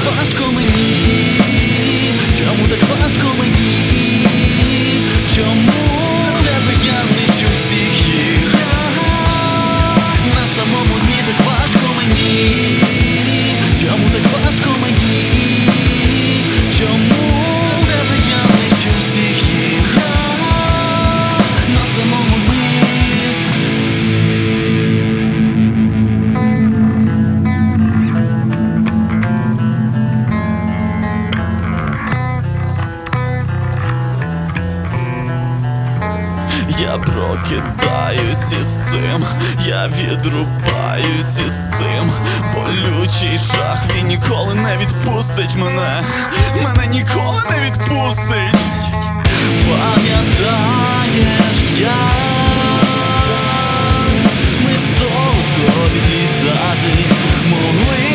важко мені? Чому так важко мені? Чому в тебе я нищу всіх їх? На самому дні так важко мені. Чому так важко мені? Чому в тебе я нищу всіх їх? На самому дні. Я прокидаюсь із цим, я відрубаюсь із цим. Болючий жах, він ніколи не відпустить мене. Мене ніколи не відпустить. Пам'ятаєш, як ми солодко відлітати могли?